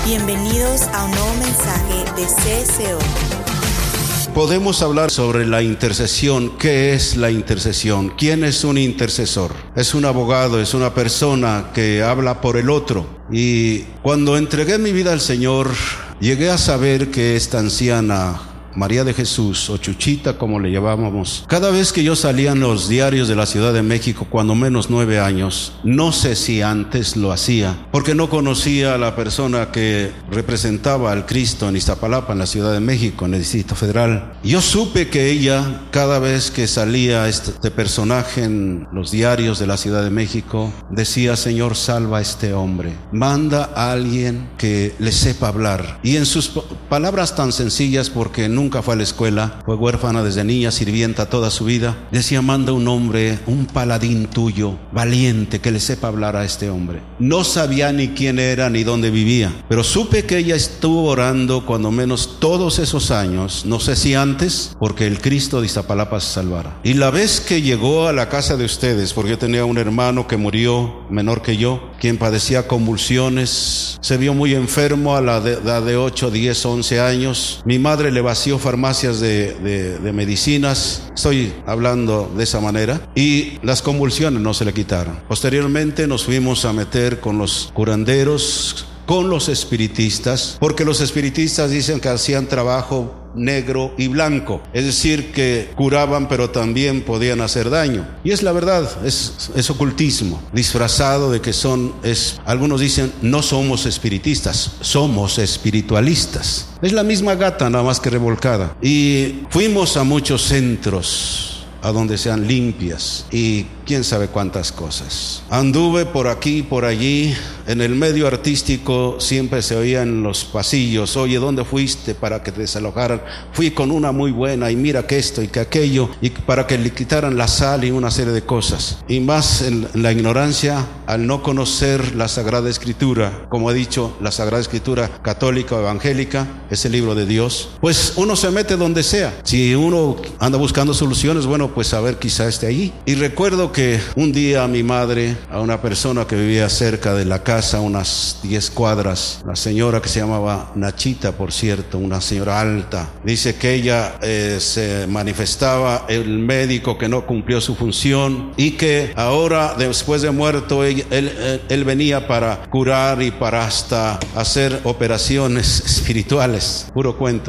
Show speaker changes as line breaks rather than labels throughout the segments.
Bienvenidos a un nuevo mensaje de CSO.
Podemos hablar sobre la intercesión. ¿Qué es la intercesión? ¿Quién es un intercesor? Es un abogado, es una persona que habla por el otro. Y cuando entregué mi vida al Señor, llegué a saber que esta anciana, María de Jesús, o Chuchita como le llamábamos, cada vez que yo salía en los diarios de la Ciudad de México, cuando menos 9 años, no sé si antes lo hacía, porque no conocía a la persona que representaba al Cristo en Iztapalapa, en la Ciudad de México, en el Distrito Federal. Yo supe que ella, cada vez que salía este personaje en los diarios de la Ciudad de México, decía: Señor, salva a este hombre, manda a alguien que le sepa hablar. Y en sus palabras tan sencillas, porque nunca fue a la escuela, fue huérfana desde niña, sirvienta toda su vida, decía: manda un hombre, un paladín tuyo, valiente, que le sepa hablar a este hombre. No sabía ni quién era ni dónde vivía, pero supe que ella estuvo orando cuando menos todos esos años, no sé si antes, porque el Cristo de Iztapalapa se salvara. Y la vez que llegó a la casa de ustedes, porque yo tenía un hermano que murió menor que yo, quien padecía convulsiones, se vio muy enfermo a la edad de 8, 10, 11 años. Mi madre le vació farmacias de medicinas, estoy hablando de esa manera, y las convulsiones no se le quitaron. Posteriormente nos fuimos a meter con los curanderos, con los espiritistas, porque los espiritistas dicen que hacían trabajo negro y blanco, es decir, que curaban pero también podían hacer daño. Y es la verdad, es ocultismo disfrazado de que algunos dicen: no somos espiritistas, somos espiritualistas. Es la misma gata, nada más que revolcada. Y fuimos a muchos centros a donde sean limpias y quién sabe cuántas cosas. Anduve por aquí y por allí. En el medio artístico siempre se oía en los pasillos: oye, ¿dónde fuiste para que te desalojaran? Fui con una muy buena, y mira que esto y que aquello, y para que le quitaran la sal y una serie de cosas. Y más en la ignorancia, al no conocer la Sagrada Escritura. Como he dicho, la Sagrada Escritura católica o evangélica es el libro de Dios. Pues uno se mete donde sea. Si uno anda buscando soluciones, bueno, pues a ver, quizá esté allí. Y recuerdo que un día a mi madre, a una persona que vivía cerca de la casa, unas 10 cuadras, una señora que se llamaba Nachita, por cierto, una señora alta, dice que ella se manifestaba el médico que no cumplió su función, y que ahora, después de muerto, él venía para curar y para hasta hacer operaciones espirituales. Puro cuento.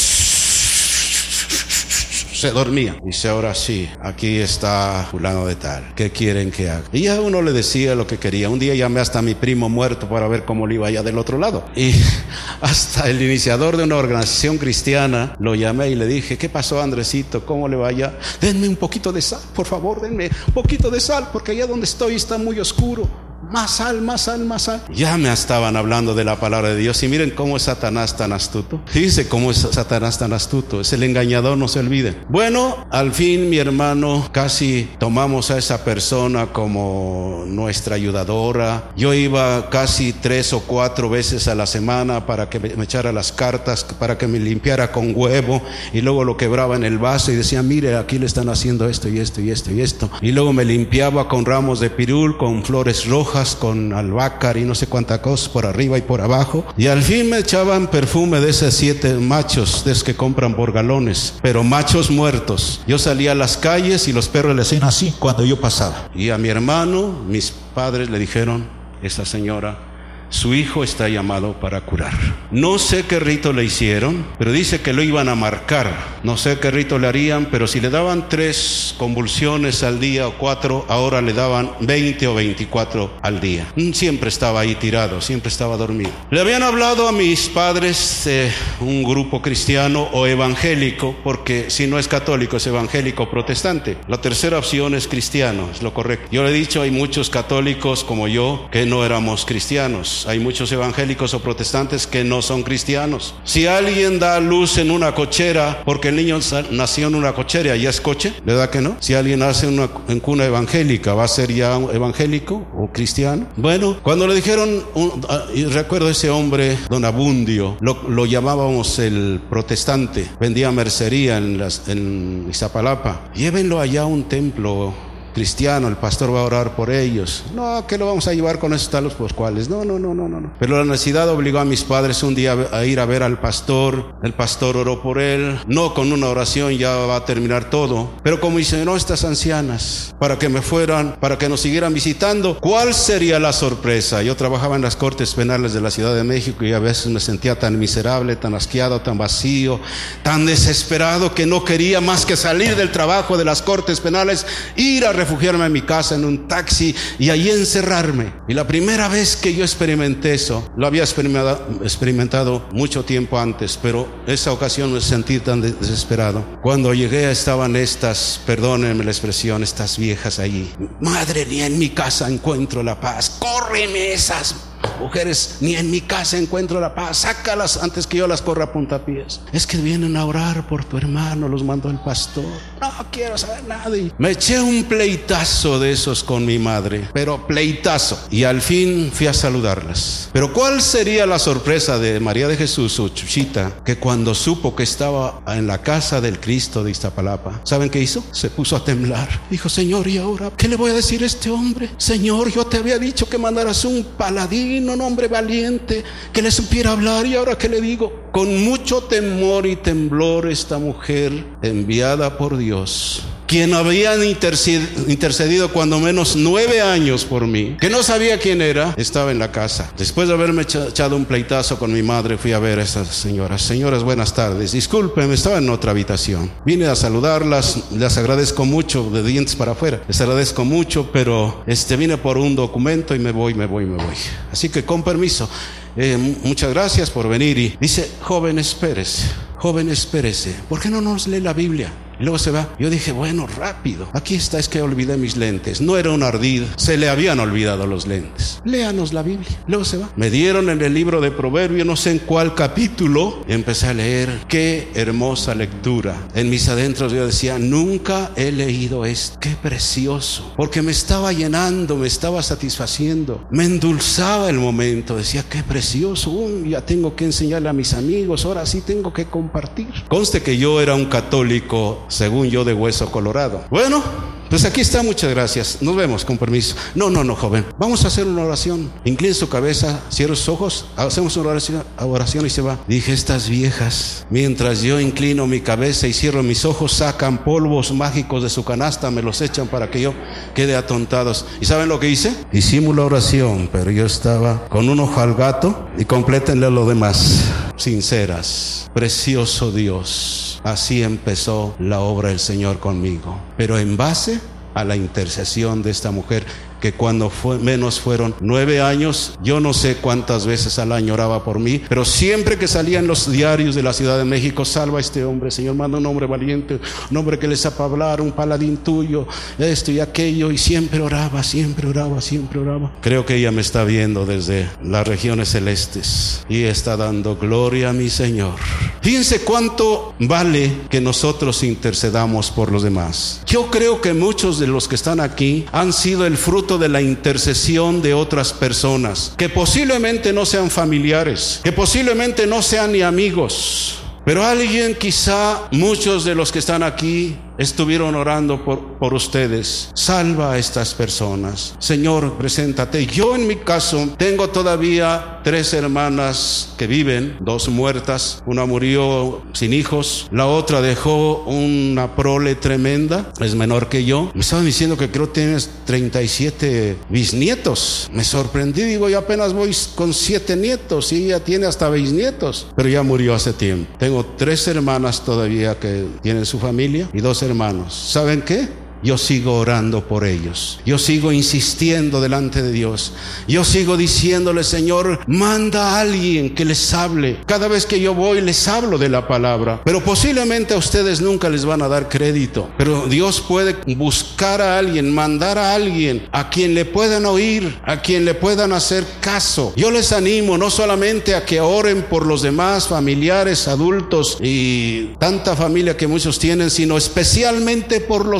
Se dormía. Dice: ahora sí, aquí está fulano de tal, ¿qué quieren que haga? Y ya uno le decía lo que quería. Un día llamé hasta a mi primo muerto para ver cómo le iba allá del otro lado, y hasta el iniciador de una organización cristiana lo llamé y le dije: ¿qué pasó, Andresito? ¿Cómo le va allá? Denme un poquito de sal, por favor, denme un poquito de sal, porque allá donde estoy está muy oscuro. Más sal, más sal, más sal. Ya me estaban hablando de la palabra de Dios. Y miren cómo es Satanás tan astuto. Fíjense cómo es Satanás tan astuto. Es el engañador, no se olviden. Bueno, al fin, mi hermano, casi tomamos a esa persona como nuestra ayudadora. Yo iba casi 3 o 4 veces a la semana para que me echara las cartas, para que me limpiara con huevo, y luego lo quebraba en el vaso y decía: mire, aquí le están haciendo esto y esto y esto y esto. Y luego me limpiaba con ramos de pirul, con flores rojas, con albácar y no sé cuántas cosas por arriba y por abajo. Y al fin me echaban perfume de esos 7 machos, de esos que compran por galones, pero machos muertos. Yo salía a las calles y los perros le hacían así cuando yo pasaba. Y a mi hermano, mis padres le dijeron: esta señora, su hijo está llamado para curar. No sé qué rito le hicieron, pero dice que lo iban a marcar. No sé qué rito le harían, pero si le daban 3 convulsiones al día o 4, ahora le daban 20 o 24 al día. Siempre estaba ahí tirado, siempre estaba dormido. Le habían hablado a mis padres de un grupo cristiano o evangélico, porque si no es católico es evangélico o protestante. La tercera opción es cristiano, es lo correcto. Yo le he dicho: hay muchos católicos como yo que no éramos cristianos. Hay muchos evangélicos o protestantes que no son cristianos. Si alguien da luz en una cochera porque el niño nació en una cochera, ¿ya es coche? ¿Verdad que no? Si alguien nace en cuna evangélica, ¿va a ser ya evangélico o cristiano? Bueno, cuando le dijeron, y recuerdo ese hombre, don Abundio, lo llamábamos el protestante, vendía mercería en Iztapalapa. Llévenlo allá a un templo cristiano, el pastor va a orar por ellos. No, que lo vamos a llevar con esos talos por cuales. No. Pero la necesidad obligó a mis padres un día a ir a ver al pastor. El pastor oró por él, no con una oración, ya va a terminar todo, pero comisionó a estas ancianas para que me fueran, para que nos siguieran visitando. ¿Cuál sería la sorpresa? Yo trabajaba en las Cortes Penales de la Ciudad de México y a veces me sentía tan miserable, tan asqueado, tan vacío, tan desesperado que no quería más que salir del trabajo de las Cortes Penales, ir a refugiarme en mi casa en un taxi y allí encerrarme. Y la primera vez que yo experimenté eso, lo había experimentado mucho tiempo antes, pero esa ocasión me sentí tan desesperado. Cuando llegué estaban estas, perdónenme la expresión, estas viejas allí. Madre, ni en mi casa encuentro la paz. Córreme esas mujeres, ni en mi casa encuentro la paz. Sácalas antes que yo las corra a puntapiés. Es que vienen a orar por tu hermano, los mandó el pastor. No quiero saber nada. Y me eché un pleitazo de esos con mi madre, pero pleitazo. Y al fin fui a saludarlas. Pero ¿cuál sería la sorpresa de María de Jesús, su Chuchita? Que cuando supo que estaba en la casa del Cristo de Iztapalapa, ¿saben qué hizo? Se puso a temblar. Dijo: Señor, ¿y ahora qué le voy a decir a este hombre? Señor, yo te había dicho que mandaras un paladín, un hombre valiente, que le supiera hablar, y ahora ¿qué le digo? Con mucho temor y temblor esta mujer enviada por Dios, quien habían intercedido cuando menos 9 años por mí, que no sabía quién era, estaba en la casa. Después de haberme echado un pleitazo con mi madre, fui a ver a esas señoras. Señoras, buenas tardes, discúlpenme, estaba en otra habitación, vine a saludarlas, les agradezco mucho, de dientes para afuera, les agradezco mucho, pero vine por un documento y me voy. Así que con permiso, muchas gracias por venir. Y dice: joven, espérese, ¿por qué no nos lee la Biblia? Y luego se va. Yo dije: bueno, rápido, aquí está, es que olvidé mis lentes. No era un ardid, se le habían olvidado los lentes. Léanos la Biblia. Luego se va. Me dieron en el libro de Proverbios, no sé en cuál capítulo, y empecé a leer. Qué hermosa lectura. En mis adentros yo decía: nunca he leído esto. Qué precioso, porque me estaba llenando, me estaba satisfaciendo, me endulzaba el momento. Decía: qué precioso, ya tengo que enseñarle a mis amigos, ahora sí tengo que compartir. Conste que yo era un católico, según yo, de hueso colorado. Bueno, pues aquí está, muchas gracias, nos vemos, con permiso. No, joven, vamos a hacer una oración. Incline su cabeza, cierre sus ojos, hacemos una oración y se va. Dije: estas viejas, mientras yo inclino mi cabeza y cierro mis ojos, sacan polvos mágicos de su canasta, me los echan para que yo quede atontado. ¿Y saben lo que hice? Hicimos la oración, pero yo estaba con un ojo al gato, y complétenle lo demás. Sinceras, precioso Dios. Así empezó la obra del Señor conmigo, pero en base a la intercesión de esta mujer, que cuando menos fueron 9 años, yo no sé cuántas veces al año oraba por mí, pero siempre que salían los diarios de la Ciudad de México: salva a este hombre, Señor, manda un hombre valiente, un hombre que le sepa hablar, un paladín tuyo, esto y aquello, y siempre oraba. Creo que ella me está viendo desde las regiones celestes y está dando gloria a mi Señor. Fíjense cuánto vale que nosotros intercedamos por los demás. Yo creo que muchos de los que están aquí han sido el fruto de la intercesión de otras personas, que posiblemente no sean familiares, que posiblemente no sean ni amigos, pero alguien, quizá muchos de los que están aquí, estuvieron orando por ustedes. Salva a estas personas, Señor, preséntate. Yo, en mi caso, tengo todavía 3 hermanas que viven, 2 muertas. Una murió sin hijos, la otra dejó una prole tremenda, es menor que yo. Me estaban diciendo que creo que tienes 37 bisnietos. Me sorprendí, digo, yo apenas voy con 7 nietos y ella tiene hasta bisnietos, pero ya murió hace tiempo. Tengo 3 hermanas todavía que tienen su familia y 2 hermanos. ¿Saben qué? Yo sigo orando por ellos. Yo sigo insistiendo delante de Dios. Yo sigo diciéndole: Señor, manda a alguien que les hable. Cada vez que yo voy les hablo de la palabra, pero posiblemente a ustedes nunca les van a dar crédito, pero Dios puede buscar a alguien, mandar a alguien a quien le puedan oír, a quien le puedan hacer caso. Yo les animo no solamente a que oren por los demás familiares, adultos y tanta familia que muchos tienen, sino especialmente por los hijos.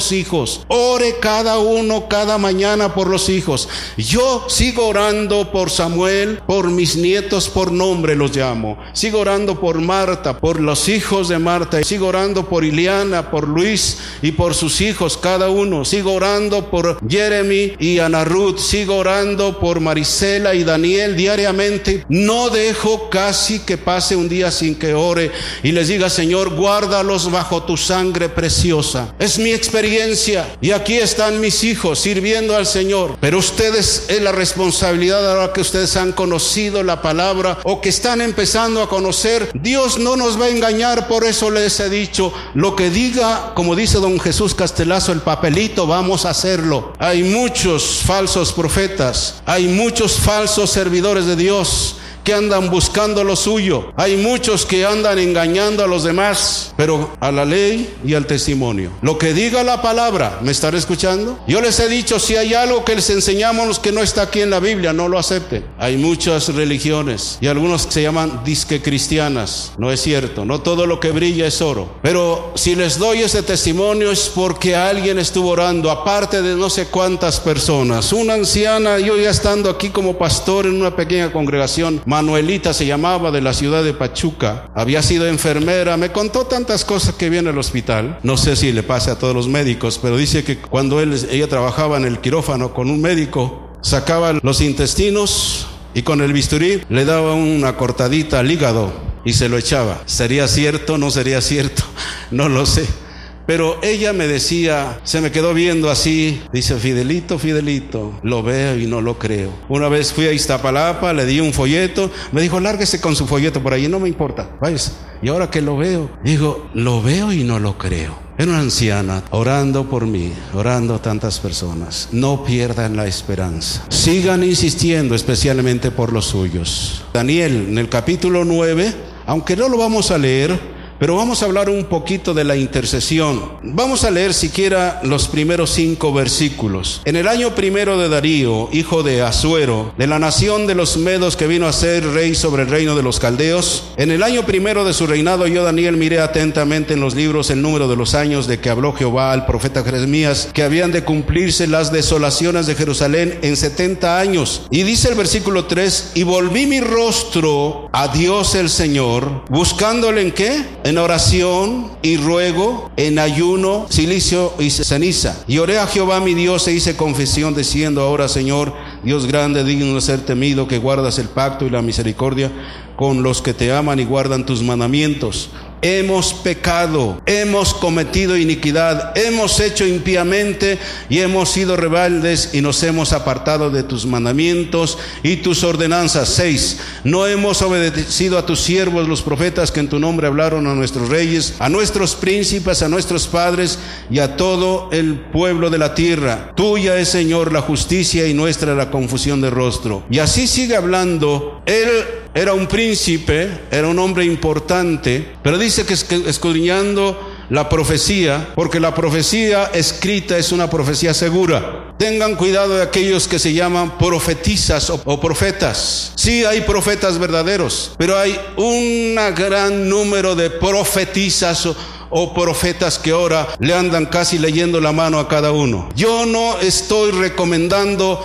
hijos. Ore cada uno cada mañana por los hijos. Yo sigo orando por Samuel, por mis nietos, por nombre los llamo. Sigo orando por Marta, por los hijos de Marta. Sigo orando por Ileana, por Luis y por sus hijos cada uno. Sigo orando por Jeremy y Ana Ruth. Sigo orando por Marisela y Daniel diariamente. No dejo casi que pase un día sin que ore y les diga: Señor, guárdalos bajo tu sangre preciosa. Es mi experiencia y aquí están mis hijos sirviendo al Señor. Pero ustedes, es la responsabilidad ahora que ustedes han conocido la palabra o que están empezando a conocer. Dios no nos va a engañar, por eso les he dicho, lo que diga, como dice don Jesús Castelazo, el papelito, vamos a hacerlo. Hay muchos falsos profetas, hay muchos falsos servidores de Dios que andan buscando lo suyo. Hay muchos que andan engañando a los demás, pero a la ley y al testimonio. Lo que diga la palabra, ¿me están escuchando? Yo les he dicho, si hay algo que les enseñamos que no está aquí en la Biblia, no lo acepten. Hay muchas religiones y algunos se llaman disque cristianas. No es cierto, no todo lo que brilla es oro. Pero si les doy ese testimonio es porque alguien estuvo orando, aparte de no sé cuántas personas. Una anciana, yo ya estando aquí como pastor en una pequeña congregación, Manuelita se llamaba, de la ciudad de Pachuca, había sido enfermera, me contó tantas cosas que vi en el hospital. No sé si le pasa a todos los médicos, pero dice que cuando ella trabajaba en el quirófano con un médico, sacaba los intestinos y con el bisturí le daba una cortadita al hígado y se lo echaba. ¿Sería cierto? ¿No sería cierto? No lo sé. Pero ella me decía, se me quedó viendo así, dice: Fidelito, Fidelito, lo veo y no lo creo. Una vez fui a Iztapalapa, le di un folleto, me dijo: lárguese con su folleto por ahí, no me importa, váyase. Y ahora que lo veo, digo, lo veo y no lo creo. Era una anciana orando por mí, orando a tantas personas. No pierdan la esperanza. Sigan insistiendo, especialmente por los suyos. Daniel, en el capítulo 9, aunque no lo vamos a leer, pero vamos a hablar un poquito de la intercesión. Vamos a leer siquiera los primeros 5 versículos. En el año primero de Darío, hijo de Asuero, de la nación de los Medos, que vino a ser rey sobre el reino de los caldeos, en el año primero de su reinado, yo, Daniel, miré atentamente en los libros el número de los años de que habló Jehová al profeta Jeremías, que habían de cumplirse las desolaciones de Jerusalén en 70 años. Y dice el versículo 3: y volví mi rostro a Dios el Señor, buscándole ¿en qué? En oración y ruego, en ayuno, cilicio y ceniza. Y oré a Jehová mi Dios e hice confesión, diciendo: ahora, Señor, Dios grande, digno de ser temido, que guardas el pacto y la misericordia con los que te aman y guardan tus mandamientos. Hemos pecado, hemos cometido iniquidad, hemos hecho impíamente y hemos sido rebeldes y nos hemos apartado de tus mandamientos y tus ordenanzas. 6. No hemos obedecido a tus siervos los profetas, que en tu nombre hablaron a nuestros reyes, a nuestros príncipes, a nuestros padres y a todo el pueblo de la tierra. Tuya es, Señor, la justicia y nuestra la confusión de rostro. Y así sigue hablando. Él era un príncipe, era un hombre importante, pero dice que escudriñando la profecía, porque la profecía escrita es una profecía segura. Tengan cuidado de aquellos que se llaman profetizas o profetas. Sí, hay profetas verdaderos, pero hay un gran número de profetizas o profetas que ahora le andan casi leyendo la mano a cada uno. Yo no estoy recomendando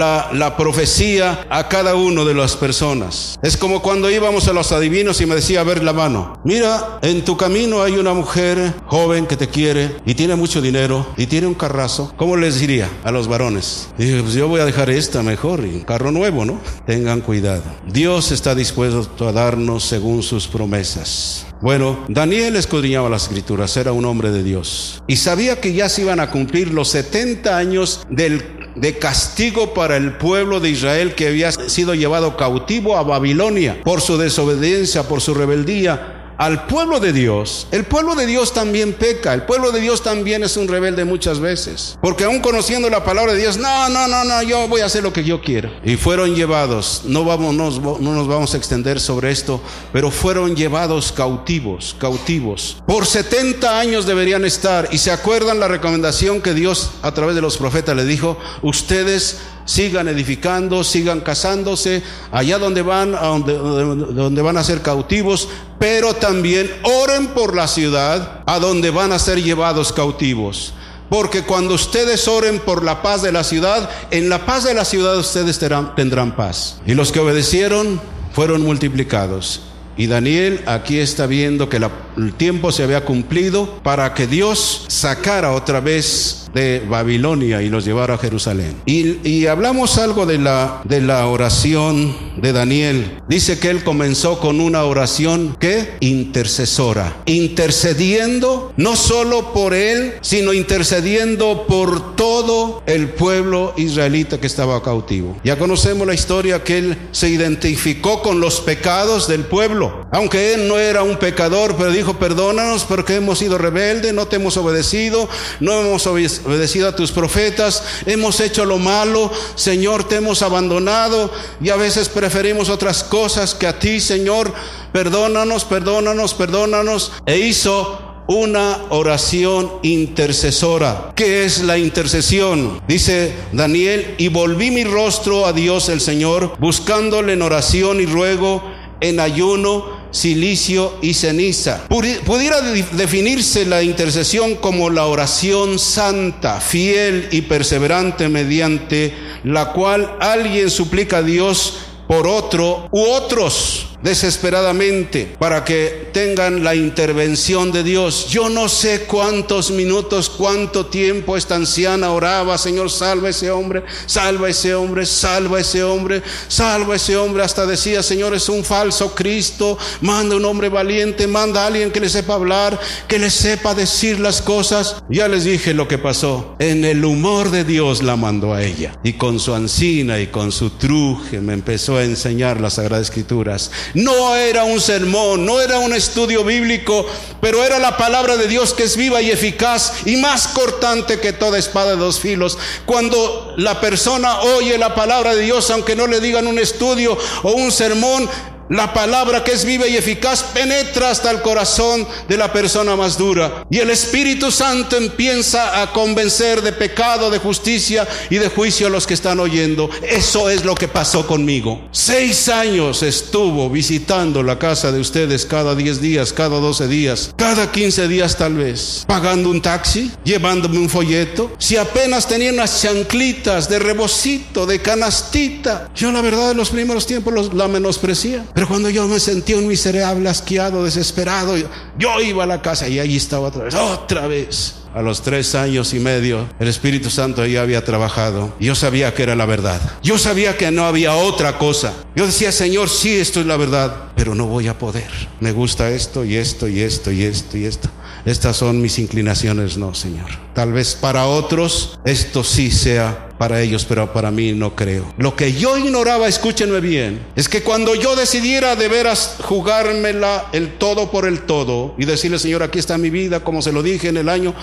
la profecía a cada uno de las personas. Es como cuando íbamos a los adivinos y me decía: a ver la mano, mira, en tu camino hay una mujer joven que te quiere y tiene mucho dinero y tiene un carrazo. ¿Cómo les diría a los varones? Dije: pues yo voy a dejar esta mejor, y un carro nuevo, ¿no? Tengan cuidado. Dios está dispuesto a darnos según sus promesas. Bueno, Daniel escudriñaba las escrituras, era un hombre de Dios y sabía que ya se iban a cumplir los 70 años de castigo para el pueblo de Israel, que había sido llevado cautivo a Babilonia por su desobediencia, por su rebeldía al pueblo de Dios. El pueblo de Dios también peca, el pueblo de Dios también es un rebelde muchas veces, porque aún conociendo la palabra de Dios, no, yo voy a hacer lo que yo quiero. Y fueron llevados, no nos vamos a extender sobre esto, pero fueron llevados cautivos. Por 70 años deberían estar. Y se acuerdan la recomendación que Dios a través de los profetas le dijo: ustedes sigan edificando, sigan casándose allá donde van a ser cautivos, pero también oren por la ciudad a donde van a ser llevados cautivos. porque cuando ustedes oren por la paz de la ciudad, en la paz de la ciudad ustedes tendrán paz. Y los que obedecieron fueron multiplicados. Y Daniel aquí está viendo que el tiempo se había cumplido para que Dios sacara otra vez de Babilonia y los llevara a Jerusalén. Y hablamos algo de la oración de Daniel. Dice que él comenzó con una oración ¿qué? Intercesora, intercediendo no solo por él, sino intercediendo por todo el pueblo israelita que estaba cautivo. Ya conocemos la historia que él se identificó con los pecados del pueblo, aunque él no era un pecador, pero dijo: perdónanos porque hemos sido rebeldes, no te hemos obedecido, no hemos obedecido a tus profetas, hemos hecho lo malo, Señor, te hemos abandonado y a veces preferimos otras cosas que a ti, Señor, perdónanos, perdónanos, perdónanos. E hizo una oración intercesora. ¿Qué es la intercesión? Dice Daniel: y volví mi rostro a Dios el Señor, buscándole en oración y ruego, en ayuno, cilicio y ceniza. Pudiera definirse la intercesión como la oración santa, fiel y perseverante, mediante la cual alguien suplica a Dios por otro u otros desesperadamente para que tengan la intervención de Dios. Yo no sé cuántos minutos, cuánto tiempo esta anciana oraba: Señor, salva a ese hombre, salva a ese hombre, salva a ese hombre, salva a ese hombre. Hasta decía: Señor, es un falso Cristo, manda un hombre valiente, manda a alguien que le sepa hablar, que le sepa decir las cosas. Ya les dije lo que pasó. En el humor de Dios la mandó a ella, y con su ancina y con su truje me empezó a enseñar las Sagradas Escrituras. No era un sermón, no era un estudio bíblico, pero era la palabra de Dios, que es viva y eficaz y más cortante que toda espada de dos filos. Cuando la persona oye la palabra de Dios, aunque no le digan un estudio o un sermón, la palabra, que es viva y eficaz, penetra hasta el corazón de la persona más dura, y el Espíritu Santo empieza a convencer de pecado, de justicia y de juicio a los que están oyendo. Eso es lo que pasó conmigo. 6 años estuvo visitando la casa de ustedes cada 10 días, cada 12 días, cada 15 días tal vez, pagando un taxi, llevándome un folleto. Si apenas tenía unas chanclitas de rebocito, de canastita, yo la verdad en los primeros tiempos la menosprecié. Pero cuando yo me sentía un miserable, asqueado, desesperado, yo iba a la casa y allí estaba otra vez. A los 3 años y medio, el Espíritu Santo ya había trabajado. Yo sabía que era la verdad. Yo sabía que no había otra cosa. Yo decía: Señor, sí, esto es la verdad, pero no voy a poder. Me gusta esto y esto y esto y esto y esto. Estas son mis inclinaciones. No, Señor. Tal vez para otros esto sí sea para ellos, pero para mí no creo. Lo que yo ignoraba, escúchenme bien, es que cuando yo decidiera de veras jugármela el todo por el todo y decirle: Señor, aquí está mi vida, como se lo dije en el año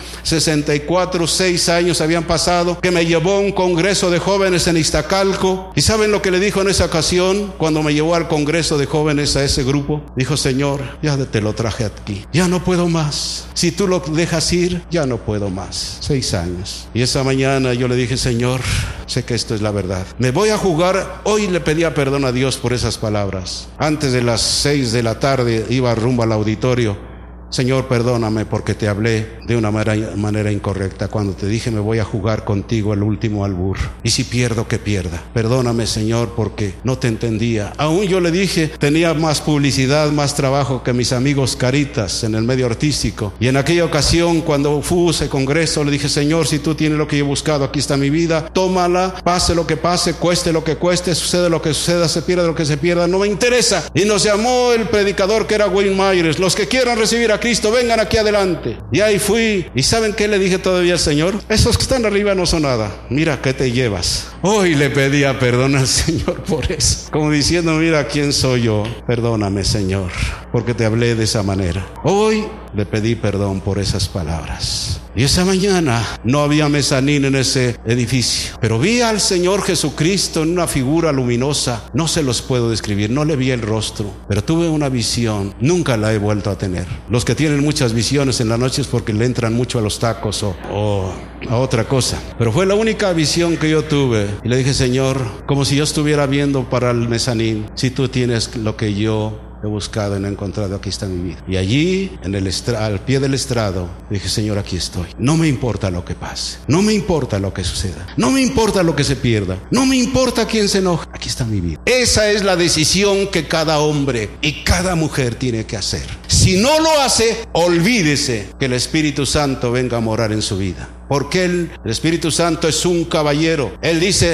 64, 6 años habían pasado, que me llevó a un congreso de jóvenes en Iztacalco. ¿Y saben lo que le dijo en esa ocasión cuando me llevó al congreso de jóvenes, a ese grupo? Dijo: Señor, ya te lo traje aquí, ya no puedo más. Si tú lo dejas ir, ya no puedo más. 6 años. Y esa mañana yo le dije: Señor, sé que esto es la verdad, me voy a jugar. Hoy le pedía perdón a Dios por esas palabras. Antes de las 6 de la tarde iba rumbo al auditorio. Señor, perdóname porque te hablé de una manera incorrecta cuando te dije: me voy a jugar contigo el último albur, y si pierdo, que pierda. Perdóname, Señor, porque no te entendía. Aún yo le dije, tenía más publicidad, más trabajo que mis amigos Caritas en el medio artístico. Y en aquella ocasión, cuando fui a ese congreso, le dije: Señor, si tú tienes lo que yo he buscado, aquí está mi vida, tómala, pase lo que pase, cueste lo que cueste, sucede lo que suceda, se pierda lo que se pierda, no me interesa. Y nos llamó el predicador, que era Wayne Myers: los que quieran recibir a Cristo, vengan aquí adelante. Y ahí fui. ¿Y saben qué le dije todavía al Señor? Esos que están arriba no son nada, mira qué te llevas. Hoy le pedía perdón al Señor por eso, como diciendo: mira quién soy yo, perdóname, Señor, porque te hablé de esa manera. Hoy le pedí perdón por esas palabras. Y esa mañana no había mezanín en ese edificio, pero vi al Señor Jesucristo en una figura luminosa. No se los puedo describir, no le vi el rostro, pero tuve una visión, nunca la he vuelto a tener. Los que tienen muchas visiones en la noche es porque le entran mucho a los tacos o a otra cosa, pero fue la única visión que yo tuve. Y le dije: Señor, como si yo estuviera viendo para el mezanín, si tú tienes lo que yo he buscado y no he encontrado, aquí está mi vida. Y allí, al pie del estrado, dije, Señor, aquí estoy. No me importa lo que pase, no me importa lo que suceda, no me importa lo que se pierda, no me importa quién se enoje, aquí está mi vida. Esa es la decisión que cada hombre y cada mujer tiene que hacer. Si no lo hace, olvídese que el Espíritu Santo venga a morar en su vida, porque el Espíritu Santo es un caballero. Él dice,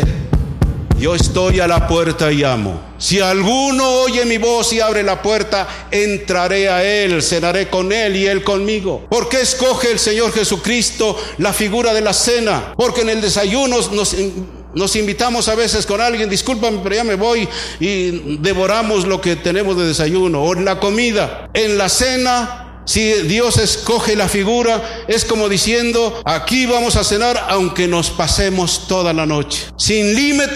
yo estoy a la puerta y llamo. Si alguno oye mi voz y abre la puerta, entraré a él, cenaré con él y él conmigo. ¿Por qué escoge el Señor Jesucristo la figura de la cena? Porque en el desayuno nos invitamos a veces con alguien, discúlpame, pero ya me voy, y devoramos lo que tenemos de desayuno. O en la comida, en la cena, si Dios escoge la figura, es como diciendo, aquí vamos a cenar aunque nos pasemos toda la noche, sin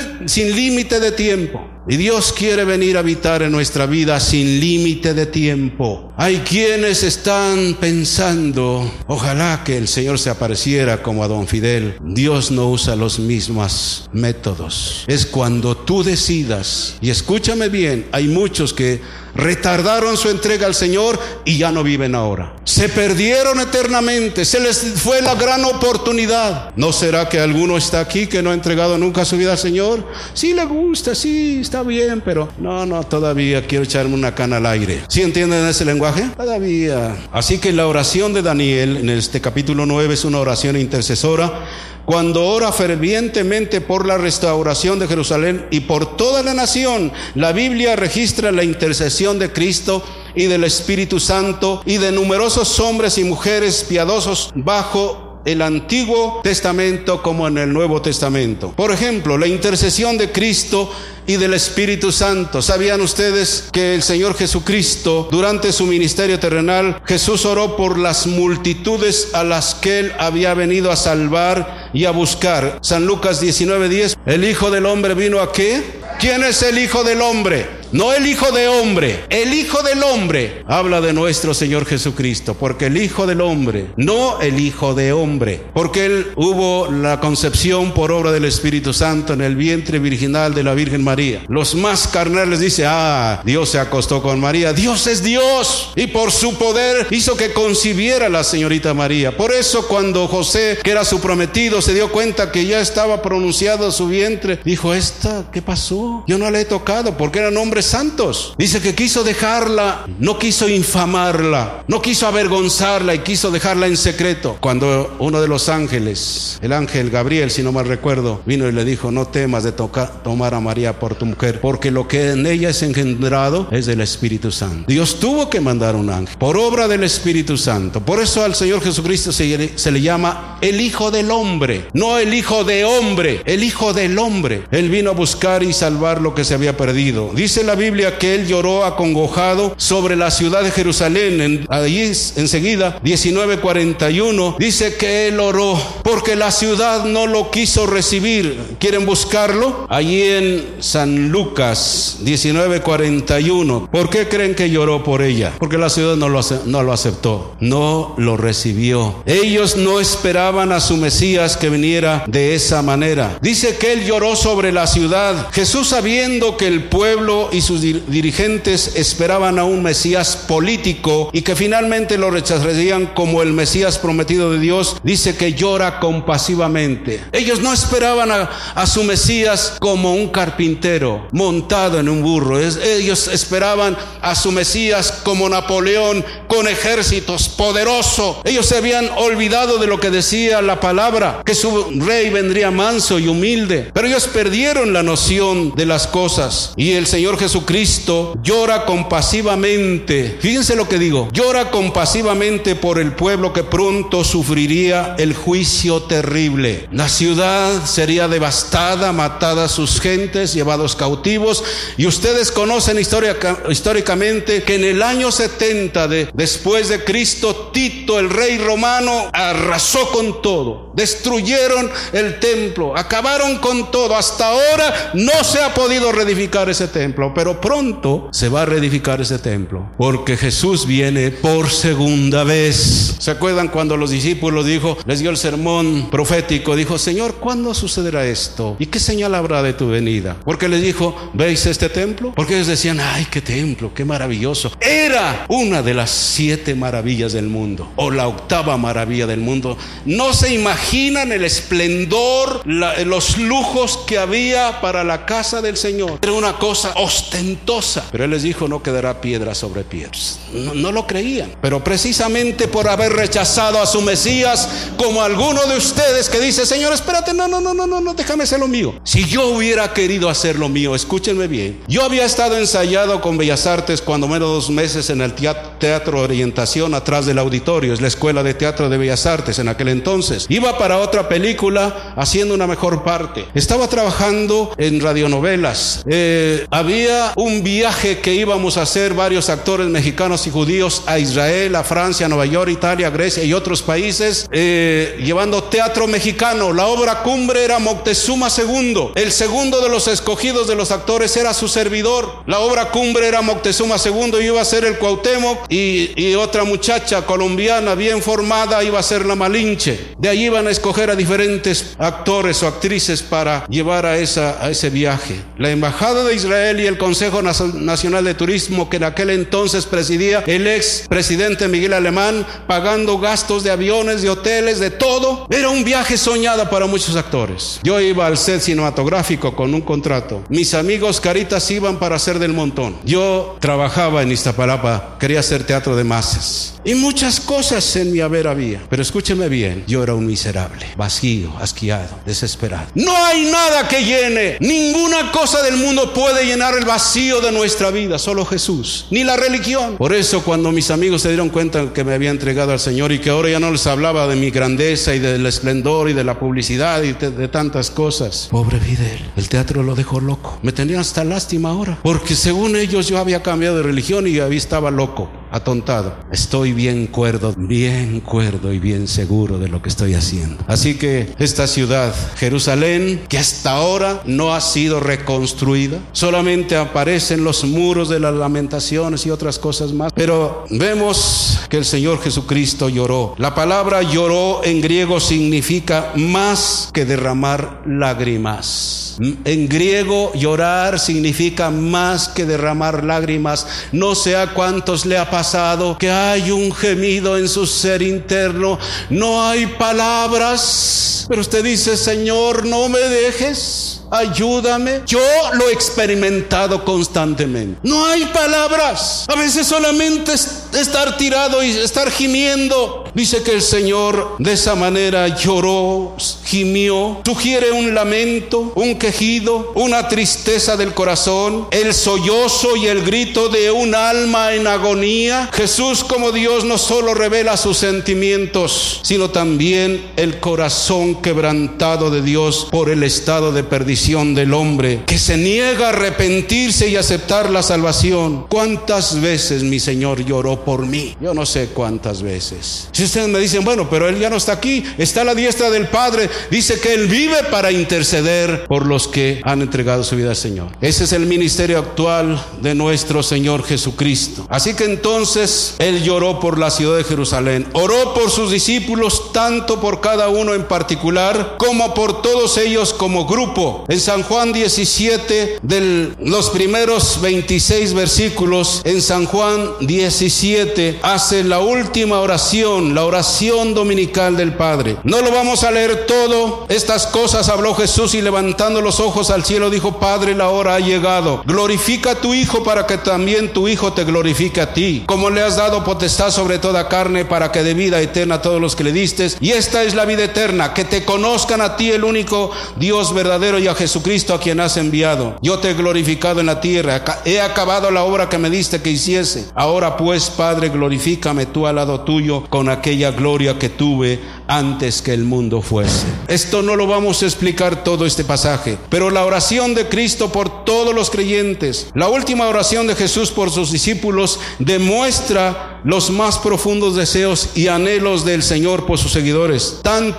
límite de tiempo. Y Dios quiere venir a habitar en nuestra vida sin límite de tiempo. Hay quienes están pensando, ojalá que el Señor se apareciera como a don Fidel. Dios no usa los mismos métodos. Es cuando tú decidas, y escúchame bien, hay muchos que retardaron su entrega al Señor y ya no viven ahora. Se perdieron eternamente, se les fue la gran oportunidad. ¿No será que alguno está aquí que no ha entregado nunca su vida al Señor? Sí le gusta, sí, está bien, pero no, todavía quiero echarme una cana al aire. ¿Sí entienden ese lenguaje? Todavía. Así que la oración de Daniel en este capítulo 9 es una oración intercesora. Cuando ora fervientemente por la restauración de Jerusalén y por toda la nación, la Biblia registra la intercesión de Cristo y del Espíritu Santo y de numerosos hombres y mujeres piadosos bajo el Antiguo Testamento como en el Nuevo Testamento. Por ejemplo, la intercesión de Cristo y del Espíritu Santo. ¿Sabían ustedes que el Señor Jesucristo, durante su ministerio terrenal, Jesús oró por las multitudes a las que Él había venido a salvar y a buscar? San Lucas 19:10, el Hijo del Hombre vino ¿a qué? ¿Quién es el Hijo del Hombre? No el Hijo de Hombre, el Hijo del Hombre. Habla de nuestro Señor Jesucristo, porque el Hijo del Hombre, no el Hijo de Hombre, porque Él hubo la concepción por obra del Espíritu Santo en el vientre virginal de la Virgen María. Los más carnales dicen, Dios se acostó con María. Dios es Dios, y por su poder hizo que concibiera la señorita María. Por eso cuando José, que era su prometido, se dio cuenta que ya estaba pronunciado su vientre, dijo, ¿qué pasó? Yo no la he tocado, porque eran hombres santos. Dice que quiso dejarla, no quiso infamarla, no quiso avergonzarla y quiso dejarla en secreto. Cuando uno de los ángeles, el ángel Gabriel, si no mal recuerdo, vino y le dijo, no temas de tomar a María por tu mujer, porque lo que en ella es engendrado es del Espíritu Santo. Dios tuvo que mandar un ángel por obra del Espíritu Santo. Por eso al Señor Jesucristo se le llama el Hijo del Hombre, no el Hijo de Hombre, el Hijo del Hombre. Él vino a buscar y salvar lo que se había perdido. Dice la Biblia que Él lloró acongojado sobre la ciudad de Jerusalén. Allí enseguida 19:41 dice que Él oró porque la ciudad no lo quiso recibir. ¿Quieren buscarlo? Allí en San Lucas 19:41. ¿Por qué creen que lloró por ella? Porque la ciudad no lo aceptó, no lo recibió. Ellos no esperaban a su Mesías que viniera de esa manera. Dice que Él lloró sobre la ciudad. Jesús, sabiendo que el pueblo y sus dirigentes esperaban a un Mesías político y que finalmente lo rechazarían como el Mesías prometido de Dios, dice que llora compasivamente. Ellos no esperaban a su Mesías como un carpintero montado en un burro. Ellos esperaban a su Mesías como Napoleón, con ejércitos, poderoso. Ellos se habían olvidado de lo que decía la palabra, que su rey vendría manso y humilde. Pero ellos perdieron la noción de las cosas. Y el Señor Jesucristo llora compasivamente. Fíjense lo que digo, llora compasivamente por el pueblo que pronto sufriría el juicio terrible. La ciudad sería devastada, matadas sus gentes, llevados cautivos. Y ustedes conocen históricamente que en el año 70 después de Cristo, Tito, el rey romano, arrasó con todo. Destruyeron el templo, acabaron con todo. Hasta ahora no se ha podido reedificar ese templo. pero pronto se va a reedificar ese templo, porque Jesús viene por segunda vez. ¿Se acuerdan cuando los discípulos les dio el sermón profético? Dijo: Señor, ¿cuándo sucederá esto? ¿Y qué señal habrá de tu venida? Porque les dijo: ¿veis este templo? Porque ellos decían: ay, qué templo, qué maravilloso. Era una de las 7 maravillas del mundo, o la 8ª maravilla del mundo. No se imaginan el esplendor, los lujos que había para la casa del Señor. Era una cosa ostentosa. Pero Él les dijo: no quedará piedra sobre piedra. No lo creían. Pero precisamente por haber rechazado a su Mesías, como alguno de ustedes que dice: Señor, espérate, no, déjame hacer lo mío. Si yo hubiera querido hacer lo mío, escúchenme bien, yo había estado ensayado con Bellas Artes cuando menos 2 meses en el Teatro Orientación, atrás del auditorio. Es la escuela de teatro de Bellas Artes en aquel entonces. Iba para otra película haciendo una mejor parte. Estaba trabajando en radionovelas. Había un viaje que íbamos a hacer varios actores mexicanos y judíos a Israel, a Francia, a Nueva York, Italia, Grecia y otros países, llevando teatro mexicano. La obra cumbre era Moctezuma II. El segundo de los escogidos de los actores era su servidor. La obra cumbre era Moctezuma II. Yo iba a ser el Cuauhtémoc y otra muchacha colombiana bien formada iba a ser la Malinche. De ahí iban a escoger a diferentes actores o actrices para llevar a ese viaje. La Embajada de Israel y el Consejo Nacional de Turismo, que en aquel entonces presidía el ex presidente Miguel Alemán, pagando gastos de aviones, de hoteles, de todo. Era un viaje soñado para muchos actores. Yo iba al set cinematográfico con un contrato. Mis amigos caritas iban para hacer del montón. Yo trabajaba en Iztapalapa, quería hacer teatro de masas. Y muchas cosas en mi haber había. Pero escúcheme bien, yo era un miserable, vacío, asqueado, desesperado. No hay nada que llene, ninguna cosa del mundo puede llenar el vacío de nuestra vida, solo Jesús, ni la religión. Por eso cuando mis amigos se dieron cuenta que me había entregado al Señor y que ahora ya no les hablaba de mi grandeza y del esplendor y de la publicidad y de tantas cosas, pobre Fidel, el teatro lo dejó loco. Me tenían hasta lástima ahora, porque según ellos yo había cambiado de religión y estaba loco, atontado. Estoy bien cuerdo y bien seguro de lo que estoy haciendo. Así que esta ciudad, Jerusalén, que hasta ahora no ha sido reconstruida, solamente aparecen los muros de las lamentaciones y otras cosas más, pero vemos que el Señor Jesucristo lloró. La palabra lloró en griego significa más que derramar lágrimas. En griego, llorar significa más que derramar lágrimas. No sé a cuántos le ha pasado que hay un gemido en su ser interno, no hay palabras, pero usted dice: Señor, no me dejes, ayúdame. Yo lo he experimentado constantemente. No hay palabras. A veces solamente estar tirado y estar gimiendo. Dice que el Señor de esa manera lloró, gimió. Sugiere un lamento, un quejido, una tristeza del corazón, el sollozo y el grito de un alma en agonía. Jesús, como Dios, no solo revela sus sentimientos, sino también el corazón quebrantado de Dios por el estado de perdición del hombre, que se niega a arrepentirse y aceptar la salvación. ¿Cuántas veces mi Señor lloró por mí? Yo no sé cuántas veces. Si ustedes me dicen: bueno, pero Él ya no está aquí, está a la diestra del Padre, dice que Él vive para interceder por los que han entregado su vida al Señor. Ese es el ministerio actual de nuestro Señor Jesucristo. Así que entonces Él lloró por la ciudad de Jerusalén, oró por sus discípulos, tanto por cada uno en particular como por todos ellos como grupo. En San Juan 17, de los primeros 26 versículos, en San Juan 17 hace la última oración, la oración dominical del Padre. No lo vamos a leer todo. Estas cosas habló Jesús y levantando los ojos al cielo dijo: Padre, la hora ha llegado. Glorifica a tu Hijo para que también tu Hijo te glorifique a ti, como le has dado potestad sobre toda carne, para que dé vida eterna a todos los que le diste. Y esta es la vida eterna, que te conozcan a ti, el único Dios verdadero, y a Jesucristo a quien has enviado. Yo te he glorificado en la tierra, he acabado la obra que me diste que hiciese. Ahora pues, Padre, glorifícame tú al lado tuyo con aquella gloria que tuve antes que el mundo fuese. Esto no lo vamos a explicar todo este pasaje, pero la oración de Cristo por todos los creyentes, la última oración de Jesús por sus discípulos, demuestra los más profundos deseos y anhelos del Señor por sus seguidores, tanto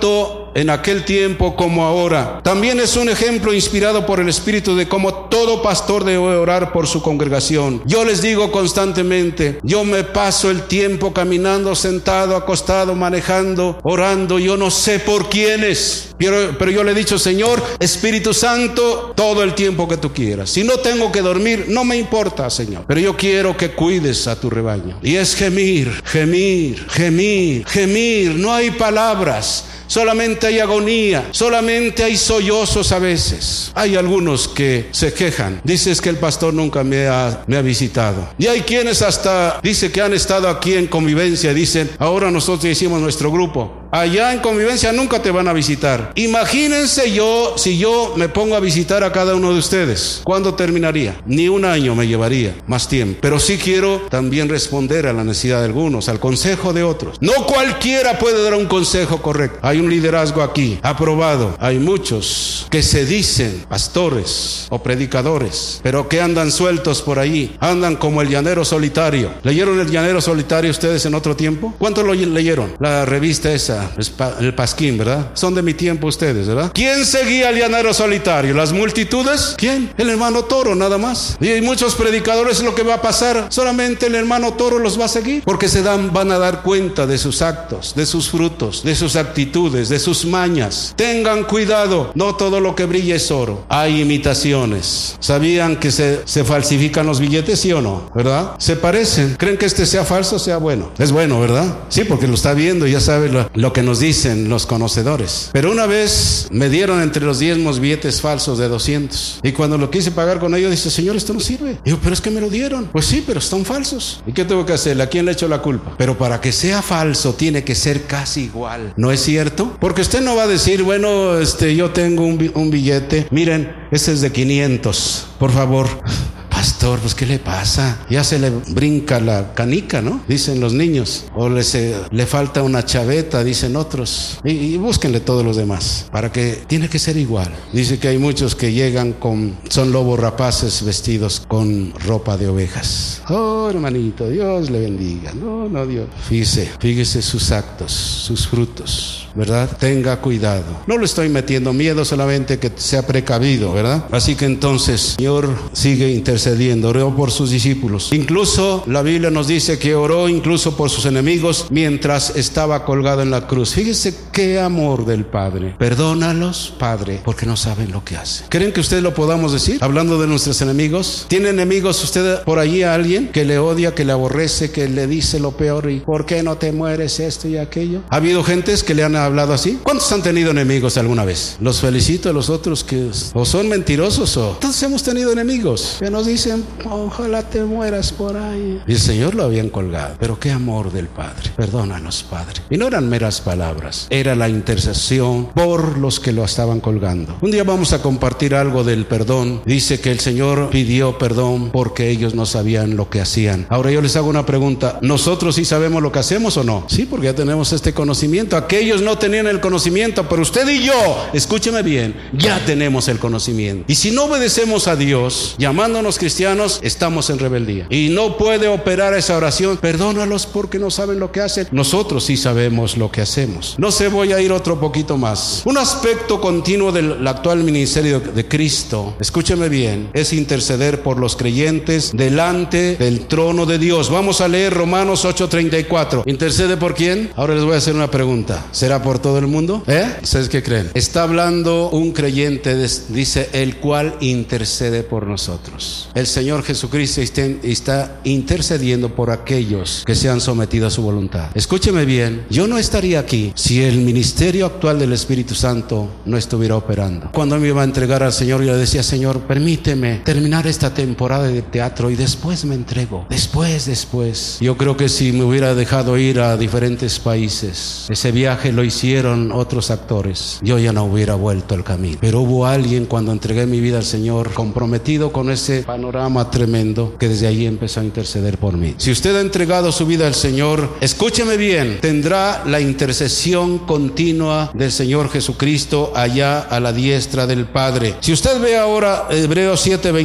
tanto en aquel tiempo como ahora. También es un ejemplo inspirado por el Espíritu de cómo todo pastor debe orar por su congregación. Yo les digo constantemente, yo me paso el tiempo caminando, sentado, acostado, manejando, orando, yo no sé por quiénes, pero yo le he dicho, Señor, Espíritu Santo, todo el tiempo que tú quieras. Si no tengo que dormir, no me importa, Señor, pero yo quiero que cuides a tu rebaño. Y es gemir, gemir, gemir, gemir. No hay palabras, solamente hay agonía, solamente hay sollozos a veces. Hay algunos que se quejan, dices que el pastor nunca me ha visitado. Y hay quienes hasta dice que han estado aquí en Convivencia, dicen, ahora nosotros hicimos nuestro grupo. Allá en Convivencia nunca te van a visitar. Imagínense si yo me pongo a visitar a cada uno de ustedes, ¿cuándo terminaría? Ni un año me llevaría, más tiempo. Pero sí quiero también responder a la necesidad de algunos, al consejo de otros. No cualquiera puede dar un consejo correcto. Hay un liderazgo aquí, aprobado. Hay muchos que se dicen pastores o predicadores, pero que andan sueltos por ahí, andan como el llanero solitario. ¿Leyeron el llanero solitario ustedes en otro tiempo? ¿Cuántos lo leyeron? La revista esa, el Pasquín, ¿verdad? Son de mi tiempo ustedes, ¿verdad? ¿Quién seguía al llanero solitario? ¿Las multitudes? ¿Quién? El hermano Toro, nada más. Y hay muchos predicadores, lo que va a pasar, solamente el hermano Toro los va a seguir, porque van a dar cuenta de sus actos, de sus frutos, de sus actitudes, de sus mañas. Tengan cuidado, no todo lo que brilla es oro. Hay imitaciones. ¿Sabían que se falsifican los billetes, sí o no? ¿Verdad? Se parecen. ¿Creen que este sea falso o sea bueno? Es bueno, ¿verdad? Sí, porque lo está viendo y ya sabe lo que nos dicen los conocedores. Pero una vez me dieron entre los diezmos billetes falsos de 200. Y cuando lo quise pagar con ellos, dice, Señor, esto no sirve. Digo, pero es que me lo dieron. Pues sí, pero están falsos. ¿Y qué tengo que hacer? ¿A quién le echo la culpa? Pero para que sea falso, tiene que ser casi igual. ¿No es cierto? Porque usted no va a decir, bueno, yo tengo un billete. Miren, ese es de 500. Por favor. Pastor, pues ¿qué le pasa? Ya se le brinca la canica, ¿no? Dicen los niños. O le falta una chaveta, dicen otros. Y búsquenle todos los demás, para que tiene que ser igual. Dice que hay muchos que llegan son lobos rapaces vestidos con ropa de ovejas. Oh, hermanito, Dios le bendiga. No, Dios. Fíjese sus actos, sus frutos, ¿verdad? Tenga cuidado. No le estoy metiendo miedo, solamente que sea precavido, ¿verdad? Así que entonces, Señor sigue intercediendo, oró por sus discípulos. Incluso la Biblia nos dice que oró incluso por sus enemigos mientras estaba colgado en la cruz. Fíjese qué amor del Padre. Perdónalos, Padre, porque no saben lo que hacen. ¿Creen que usted lo podamos decir? Hablando de nuestros enemigos. ¿Tiene enemigos usted por allí a alguien que le odia, que le aborrece, que le dice lo peor y ¿por qué no te mueres esto y aquello? ¿Ha habido gentes que le han hablado así? ¿Cuántos han tenido enemigos alguna vez? Los felicito a los otros que o son mentirosos o... Entonces hemos tenido enemigos que nos dicen, ojalá te mueras por ahí. Y el Señor lo habían colgado. Pero qué amor del Padre. Perdónanos, Padre. Y no eran meras palabras, era la intercesión por los que lo estaban colgando. Un día vamos a compartir algo del perdón. Dice que el Señor pidió perdón porque ellos no sabían lo que hacían. Ahora yo les hago una pregunta. ¿Nosotros sí sabemos lo que hacemos o no? Sí, porque ya tenemos este conocimiento. Aquellos no tenían el conocimiento, pero usted y yo, escúcheme bien, ya tenemos el conocimiento. Y si no obedecemos a Dios, llamándonos cristianos, estamos en rebeldía. Y no puede operar esa oración, perdónalos porque no saben lo que hacen. Nosotros sí sabemos lo que hacemos. No sé, voy a ir otro poquito más. Un aspecto continuo del actual ministerio de Cristo, escúcheme bien, es interceder por los creyentes delante del trono de Dios. Vamos a leer Romanos 8:34. ¿Intercede por quién? Ahora les voy a hacer una pregunta. ¿Será por todo el mundo? ¿Ustedes qué creen? Está hablando un creyente, dice, el cual intercede por nosotros. El Señor Jesucristo está intercediendo por aquellos que se han sometido a su voluntad. Escúcheme bien, yo no estaría aquí si el ministerio actual del Espíritu Santo no estuviera operando. Cuando me iba a entregar al Señor, yo le decía, Señor, permíteme terminar esta temporada de teatro y después me entrego. Después. Yo creo que si me hubiera dejado ir a diferentes países, ese viaje lo hicieron otros actores, yo ya no hubiera vuelto al camino. Pero hubo alguien cuando entregué mi vida al Señor, comprometido con ese panorama tremendo, que desde ahí empezó a interceder por mí. Si usted ha entregado su vida al Señor, escúcheme bien, tendrá la intercesión continua del Señor Jesucristo allá a la diestra del Padre. Si usted ve ahora Hebreos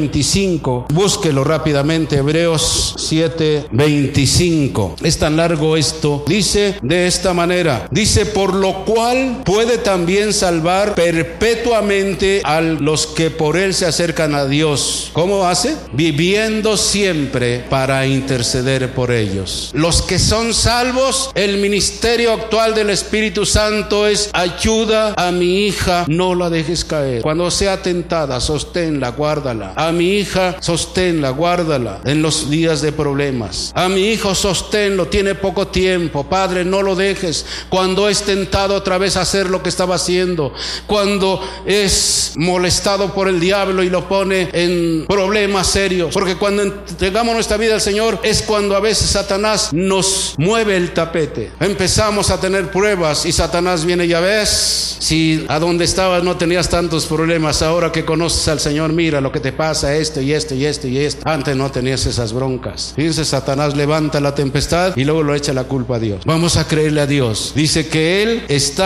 7:25, búsquelo rápidamente. Hebreos 7:25. Es tan largo esto. Dice de esta manera, dice, por lo cual puede también salvar perpetuamente a los que por él se acercan a Dios. ¿Cómo hace? Viviendo siempre para interceder por ellos. Los que son salvos, el ministerio actual del Espíritu Santo es: ayuda a mi hija, no la dejes caer. Cuando sea tentada, sosténla, guárdala. A mi hija, sosténla, guárdala en los días de problemas. A mi hijo, sosténlo, tiene poco tiempo. Padre, no lo dejes cuando es tentado otra vez a hacer lo que estaba haciendo, cuando es molestado por el diablo y lo pone en problemas serios. Porque cuando entregamos nuestra vida al Señor es cuando a veces Satanás nos mueve el tapete. Empezamos a tener pruebas y Satanás viene: ya ves, si a donde estabas no tenías tantos problemas, ahora que conoces al Señor, mira lo que te pasa, esto y esto y esto y esto. Antes no tenías esas broncas. Fíjense, Satanás levanta la tempestad y luego lo echa la culpa a Dios. Vamos a creerle a Dios. Dice que Él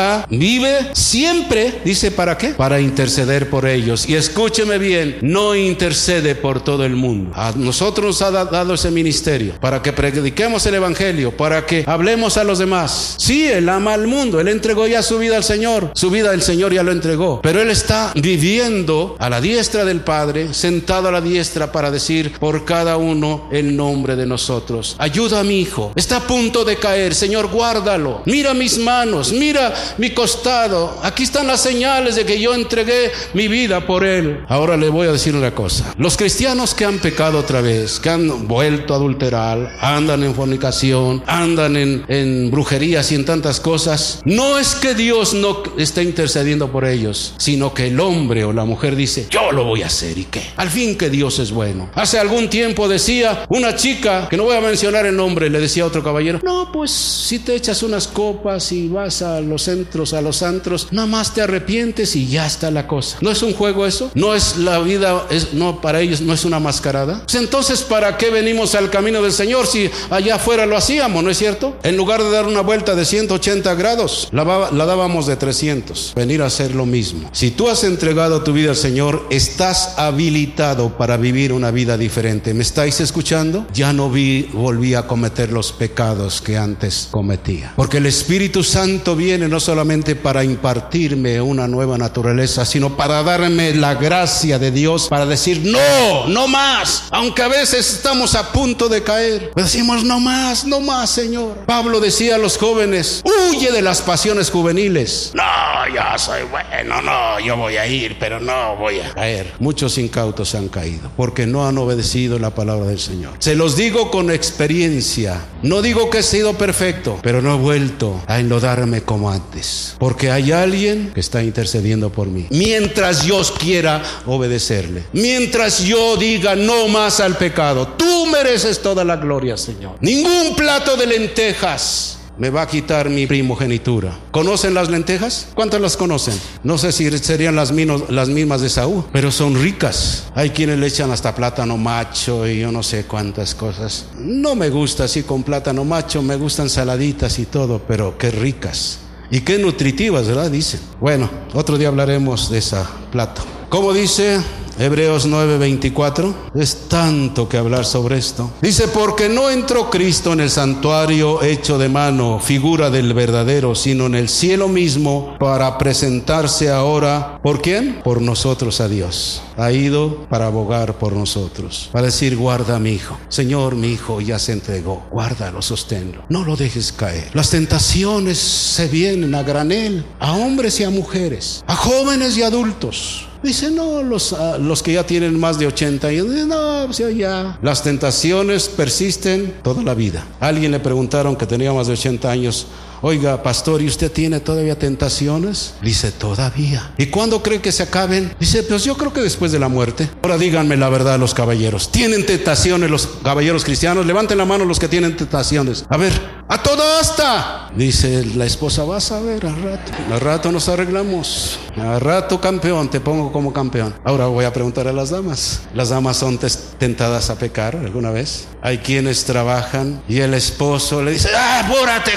vive siempre. Dice, ¿para qué? Para interceder por ellos. Y escúcheme bien, no intercede por todo el mundo. A nosotros nos ha dado ese ministerio para que prediquemos el evangelio, para que hablemos a los demás. Sí, Él ama al mundo, Él entregó ya su vida al Señor, su vida el Señor ya lo entregó, pero Él está viviendo a la diestra del Padre, sentado a la diestra para decir por cada uno el nombre de nosotros. Ayuda a mi hijo, está a punto de caer, Señor, guárdalo. Mira mis manos, mira mi costado, aquí están las señales de que yo entregué mi vida por él. Ahora le voy a decir una cosa: los cristianos que han pecado otra vez, que han vuelto a adulterar, andan en fornicación, andan en brujerías y en tantas cosas, no es que Dios no esté intercediendo por ellos, sino que el hombre o la mujer dice: yo lo voy a hacer, ¿y qué? Al fin que Dios es bueno. Hace algún tiempo decía una chica, que no voy a mencionar el nombre, le decía a otro caballero: no, pues si te echas unas copas y vas a los centros, a los antros, nada más te arrepientes y ya está la cosa. ¿No es un juego eso? ¿No es la vida? No, para ellos no es una mascarada. Pues entonces, ¿para qué venimos al camino del Señor si allá afuera lo hacíamos, no es cierto? En lugar de dar una vuelta de 180 grados, la dábamos de 300. Venir a hacer lo mismo. Si tú has entregado tu vida al Señor, estás habilitado para vivir una vida diferente. ¿Me estáis escuchando? Ya no volví a cometer los pecados que antes cometía. Porque el Espíritu Santo viene no solamente para impartirme una nueva naturaleza, sino para darme la gracia de Dios para decir: no más. Aunque a veces estamos a punto de caer, decimos: no más, Señor. Pablo decía a los jóvenes: huye de las pasiones juveniles. No, yo soy bueno, no, yo voy a ir, pero no voy a caer. Muchos incautos han caído porque no han obedecido la palabra del Señor. Se los digo con experiencia. No digo que he sido perfecto, pero no he vuelto a enlodarme como antes, porque hay alguien que está intercediendo por mí. Mientras yo quiera obedecerle, mientras yo diga no más al pecado, tú mereces toda la gloria, Señor. Ningún plato de lentejas me va a quitar mi primogenitura. ¿Conocen las lentejas? ¿Cuántas las conocen? No sé si serían las mismas de Saúl, pero son ricas. Hay quienes le echan hasta plátano macho y yo no sé cuántas cosas. No me gusta así con plátano macho, me gustan saladitas y todo, pero qué ricas y qué nutritivas, ¿verdad? Dicen. Bueno, otro día hablaremos de ese plato. ¿Cómo dice Hebreos 9:24? Es tanto que hablar sobre esto. Dice: porque no entró Cristo en el santuario hecho de mano, figura del verdadero, sino en el cielo mismo, para presentarse ahora, ¿por quién? Por nosotros a Dios. Ha ido para abogar por nosotros, para decir: guarda a mi hijo. Señor, mi hijo ya se entregó, guárdalo, sosténlo, no lo dejes caer. Las tentaciones se vienen a granel, a hombres y a mujeres, a jóvenes y adultos. Dice: no, los que ya tienen más de 80 años, no, pues ya. Las tentaciones persisten toda la vida. A alguien le preguntaron que tenía más de 80 años: oiga, pastor, ¿y usted tiene todavía tentaciones? Dice: todavía. ¿Y cuándo cree que se acaben? Dice: pues yo creo que después de la muerte. Ahora díganme la verdad los caballeros. ¿Tienen tentaciones los caballeros cristianos? Levanten la mano los que tienen tentaciones. A ver, a todo hasta. Dice la esposa: vas a ver, al rato nos arreglamos. Al rato, campeón, te pongo como campeón. Ahora voy a preguntar a las damas. ¿Las damas son tentadas a pecar alguna vez? Hay quienes trabajan y el esposo le dice: apúrate,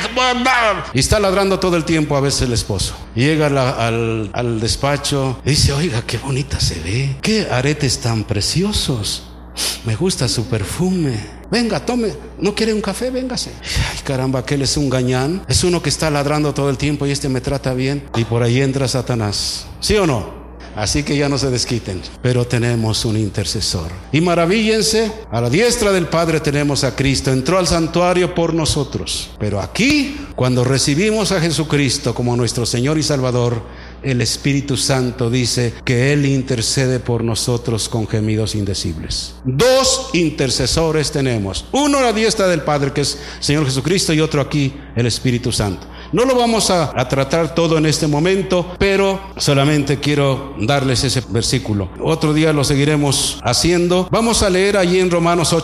y está ladrando todo el tiempo a veces el esposo. Llega al despacho y dice: oiga, qué bonita se ve, qué aretes tan preciosos. Me gusta su perfume. Venga, tome. ¿No quiere un café? Véngase. Ay, caramba, aquel es un gañán. Es uno que está ladrando todo el tiempo y este me trata bien. Y por ahí entra Satanás. ¿Sí o no? Así que ya no se desquiten. Pero tenemos un intercesor. Y maravíllense, a la diestra del Padre tenemos a Cristo. Entró al santuario por nosotros. Pero aquí, cuando recibimos a Jesucristo como nuestro Señor y Salvador, el Espíritu Santo dice que Él intercede por nosotros con gemidos indecibles. 2 intercesores tenemos. Uno a la diestra del Padre, que es Señor Jesucristo, y otro aquí, el Espíritu Santo. No lo vamos a tratar todo en este momento, pero solamente quiero darles ese versículo. Otro día lo seguiremos haciendo. Vamos a leer allí en Romanos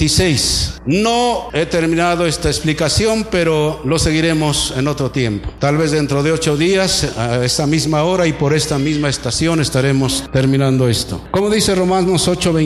8:26. No he terminado esta explicación, pero lo seguiremos en otro tiempo. Tal vez dentro de 8 días, a esta misma hora y por esta misma estación, estaremos terminando esto. ¿Cómo dice Romanos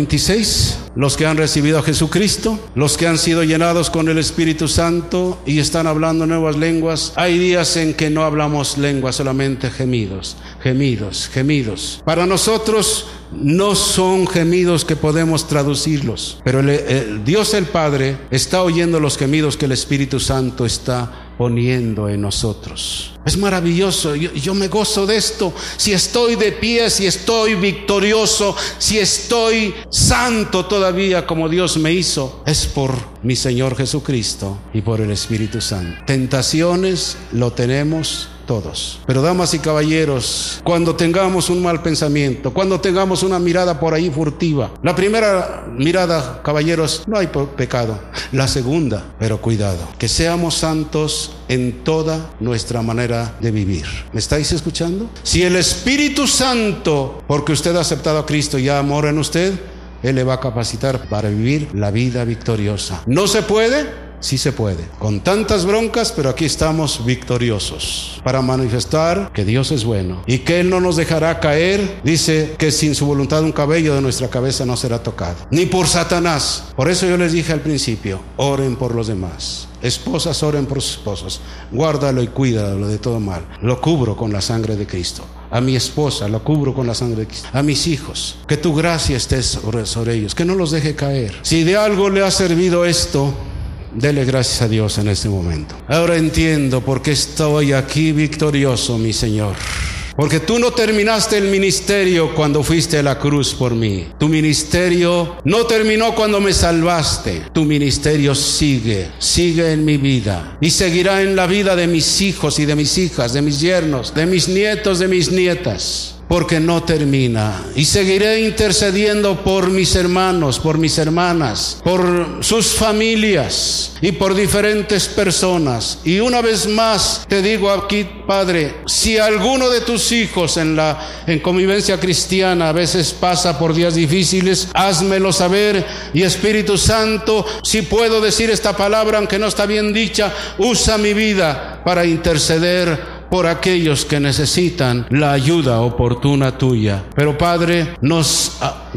8:26? Los que han recibido a Jesucristo, los que han sido llenados con el Espíritu Santo y están hablando nuevas lenguas. Hay días en que no hablamos lenguas, solamente gemidos, gemidos, gemidos. Para nosotros no son gemidos que podemos traducirlos, pero el Dios el Padre está oyendo los gemidos que el Espíritu Santo está poniendo en nosotros. Es maravilloso. Yo me gozo de esto. Si estoy de pie, si estoy victorioso, si estoy santo todavía como Dios me hizo, es por mi Señor Jesucristo y por el Espíritu Santo. Tentaciones lo tenemos todos. Pero damas y caballeros, cuando tengamos un mal pensamiento, cuando tengamos una mirada por ahí furtiva, la primera mirada, caballeros, no hay pecado. La segunda, pero cuidado, que seamos santos en toda nuestra manera de vivir. ¿Me estáis escuchando? Si el Espíritu Santo, porque usted ha aceptado a Cristo, ya mora en usted, Él le va a capacitar para vivir la vida victoriosa. ¿No se puede? Sí se puede, con tantas broncas, pero aquí estamos victoriosos para manifestar que Dios es bueno y que Él no nos dejará caer. Dice que sin su voluntad un cabello de nuestra cabeza no será tocado, ni por Satanás. Por eso yo les dije al principio, oren por los demás. Esposas, oren por sus esposos. Guárdalo y cuídalo de todo mal. Lo cubro con la sangre de Cristo. A mi esposa lo cubro con la sangre de Cristo. A mis hijos, que tu gracia esté sobre ellos, que no los deje caer. Si de algo le ha servido esto, dele gracias a Dios en este momento. Ahora entiendo por qué estoy aquí victorioso, mi Señor. Porque tú no terminaste el ministerio cuando fuiste a la cruz por mí. Tu ministerio no terminó cuando me salvaste. Tu ministerio sigue en mi vida. Y seguirá en la vida de mis hijos y de mis hijas, de mis yernos, de mis nietos, de mis nietas. Porque no termina. Y seguiré intercediendo por mis hermanos, por mis hermanas, por sus familias y por diferentes personas. Y una vez más te digo aquí, Padre, si alguno de tus hijos en convivencia cristiana a veces pasa por días difíciles, házmelo saber. Y Espíritu Santo, si puedo decir esta palabra aunque no está bien dicha, usa mi vida para interceder por aquellos que necesitan la ayuda oportuna tuya. Pero Padre, nos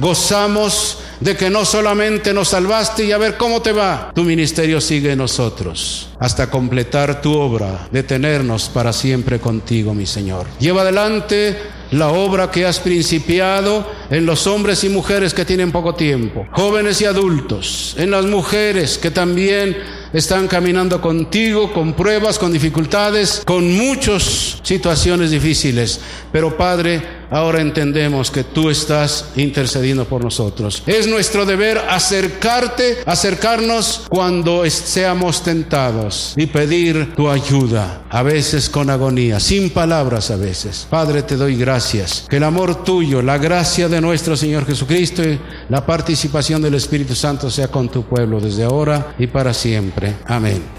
gozamos de que no solamente nos salvaste y a ver cómo te va. Tu ministerio sigue en nosotros hasta completar tu obra de tenernos para siempre contigo, mi Señor. Lleva adelante la obra que has principiado en los hombres y mujeres que tienen poco tiempo, jóvenes y adultos, en las mujeres que también están caminando contigo, con pruebas, con dificultades, con muchas situaciones difíciles. Pero Padre, ahora entendemos que tú estás intercediendo por nosotros. Es nuestro deber acercarnos cuando seamos tentados y pedir tu ayuda, a veces con agonía, sin palabras a veces. Padre, te doy gracias. Que el amor tuyo, la gracia de nuestro Señor Jesucristo y la participación del Espíritu Santo sea con tu pueblo desde ahora y para siempre. Amén.